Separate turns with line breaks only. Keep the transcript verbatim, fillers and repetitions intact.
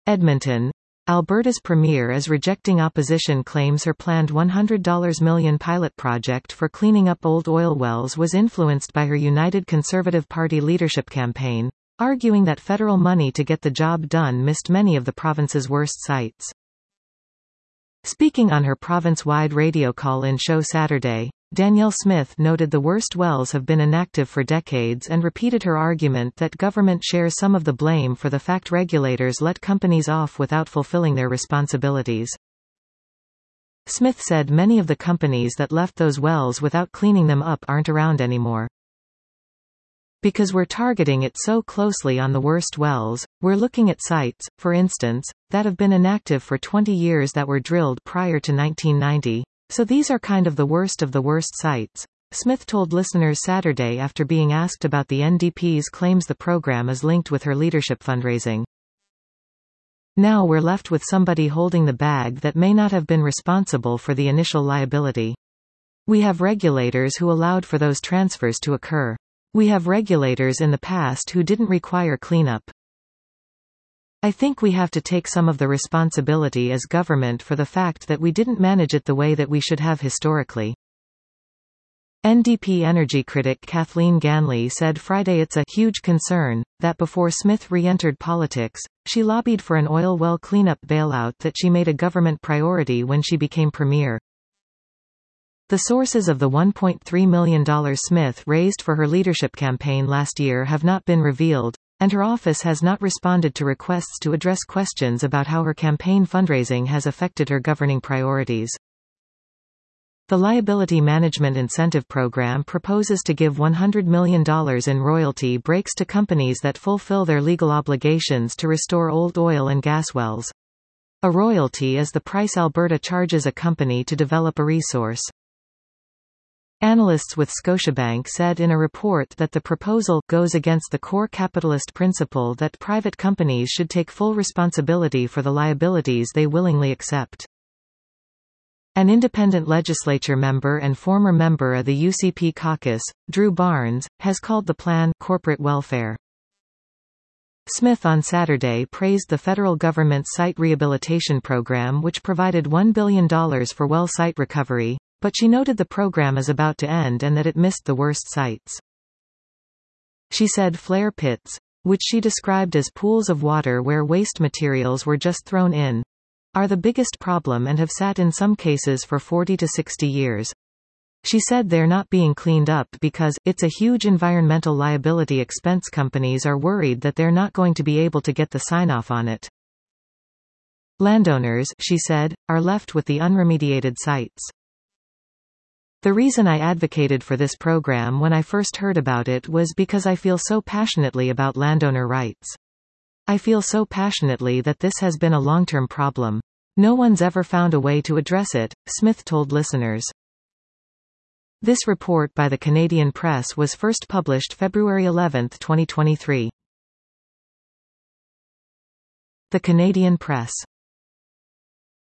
Edmonton. Alberta's Premier is rejecting opposition claims her planned one hundred million dollars pilot project for cleaning up old oil wells was influenced by her United Conservative Party leadership campaign, arguing that federal money to get the job done missed many of the province's worst sites. Speaking on her province-wide radio call-in show Saturday, Danielle Smith noted the worst wells have been inactive for decades and repeated her argument that government shares some of the blame for the fact regulators let companies off without fulfilling their responsibilities. Smith said many of the companies that left those wells without cleaning them up aren't around anymore. Because we're targeting it so closely on the worst wells, we're looking at sites, for instance, that have been inactive for twenty years that were drilled prior to nineteen ninety, so these are kind of the worst of the worst sites, Smith told listeners Saturday after being asked about the N D P's claims the program is linked with her leadership fundraising. Now we're left with somebody holding the bag that may not have been responsible for the initial liability. We have regulators who allowed for those transfers to occur. We have regulators in the past who didn't require cleanup. I think we have to take some of the responsibility as government for the fact that we didn't manage it the way that we should have historically. N D P energy critic Kathleen Ganley said Friday it's a huge concern that before Smith re-entered politics, she lobbied for an oil well cleanup bailout that she made a government priority when she became premier. The sources of the one point three million dollars Smith raised for her leadership campaign last year have not been revealed, and her office has not responded to requests to address questions about how her campaign fundraising has affected her governing priorities. The Liability Management Incentive Program proposes to give one hundred million dollars in royalty breaks to companies that fulfill their legal obligations to restore old oil and gas wells. A royalty is the price Alberta charges a company to develop a resource. Analysts with Scotiabank said in a report that the proposal goes against the core capitalist principle that private companies should take full responsibility for the liabilities they willingly accept. An independent legislature member and former member of the U C P caucus, Drew Barnes, has called the plan corporate welfare. Smith on Saturday praised the federal government's site rehabilitation program, which provided one billion dollars for well site recovery, but she noted the program is about to end and that it missed the worst sites. She said flare pits, which she described as pools of water where waste materials were just thrown in, are the biggest problem and have sat in some cases for forty to sixty years. She said they're not being cleaned up because it's a huge environmental liability expense. Companies are worried that they're not going to be able to get the sign-off on it. Landowners, she said, are left with the unremediated sites. The reason I advocated for this program when I first heard about it was because I feel so passionately about landowner rights. I feel so passionately that this has been a long-term problem. No one's ever found a way to address it, Smith told listeners. This report by the Canadian Press was first published February eleventh, twenty twenty-three. The Canadian Press.